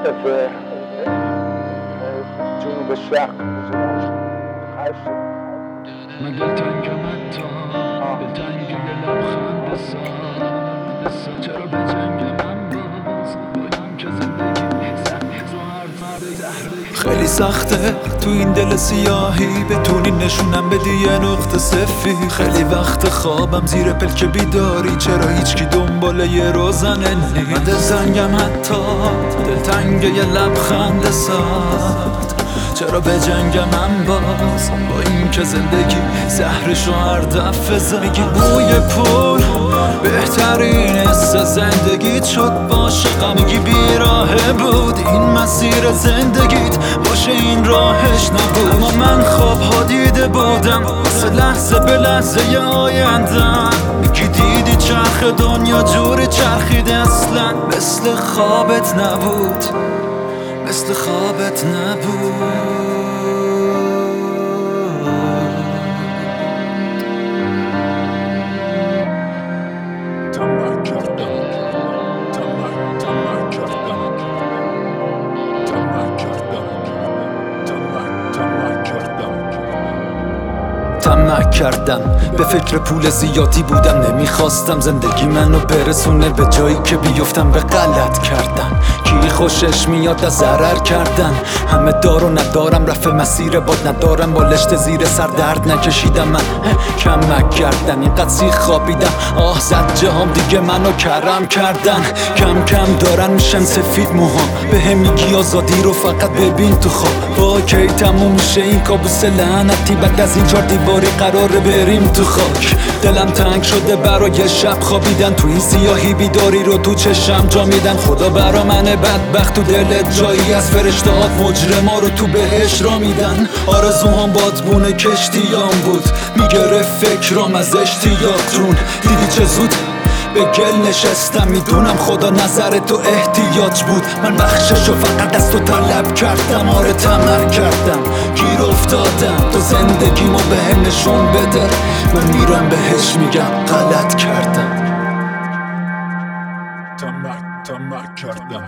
معارفه جنوب شرق من دلتنگم حتی دلتنگ یه لبخند بسا چرا به جنگ من باز بایم که زندگی خیلی سخته تو این دل سیاهی بتونی نشونم بدی یه نقطه سفید. خیلی وقت خوابم زیر پلک بیداری، چرا هیچکی دنبال یه روزن نیست. من دلتنگم حتی دلتنگ یه لبخند ساعت چرا به جنگ من باز با این که زندگی زهرشو هر دفعه زد. میگی بوی پول بهترین حس زندگیت شد باشه غم، میگی بیراهه بود این مسیر زندگیت باشه این راهش نبود. اما من خوابها دیده بودم واسه لحظه به لحظه ی آیندم. میگی دیدی چرخ دنیا جوری چرخید اصلا مثل خوابت نبود، مثل خوابت نبود. طمع کردم به فکر پول زیادی بودم، نمیخواستم زندگی منو برسونه به جایی که بیفتم به غلط کردن. کی خوشش میاد از ضرر کردن، همه دار و ندارم رفع مسیر باد ندارم، بالشت زیر سر درد نکشیدم. من کم کردم اینقدر سیخ خوابیدم آه زد جهام دیگه منو کرم کردن. کم کم دارن میشن سفید موهام، به هم میگی آزادی رو فقط ببین تو خواب. با کی تموم میشه این کابوس لعنتی، بعد از این 4 دیواری قراره بریم تو خاک. دلم تنگ شده برای شب خوابیدن، تو این سیاهی بیداری رو تو چشم جا میدن. خدا برا من بدبخت تو دلت جایی از فرشتهات مجرما رو تو بهش را میدن. آرزوهام بادبون کشتیام بود میگرفت فکرام از اشتیاق جون. دیدی چه زود به گل نشستم، میدونم خدا نظر تو احتیاج بود. من بخششو فقط از تو طلب کردم، آره طمع کردم گیر افتادم. تو زندگیمو به هم نشون بده، من میرم بهش میگم غلط کردم. طمع کردم.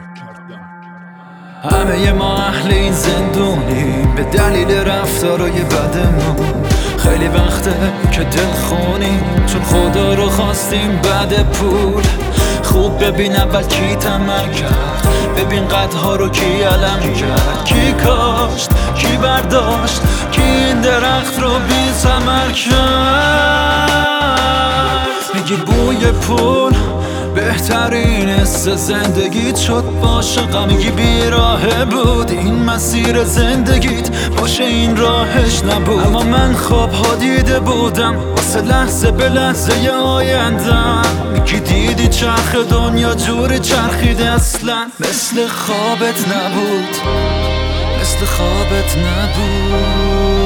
همه ما اهل این زندونیم به دلیل رفتارای بدمون. خیلی وقته که دل خونیم چون خدا رو خواستیم بعد پول. خوب ببین اول کی طمع کرد، ببین قدها رو کی علم کرد، کی کاشت کی برداشت، کی این درخت رو بی ثمر کرد. میگی بوی پول بهترین حس زندگیت شد باشه غم، میگی بیراهه بود این مسیر زندگیت باشه این راهش نبود. اما من خوابها دیده بودم واسه لحظه به لحظه ی آیندم. میگی دیدی چرخ دنیا جوری چرخید اصلا مثل خوابت نبود، مثل خوابت نبود.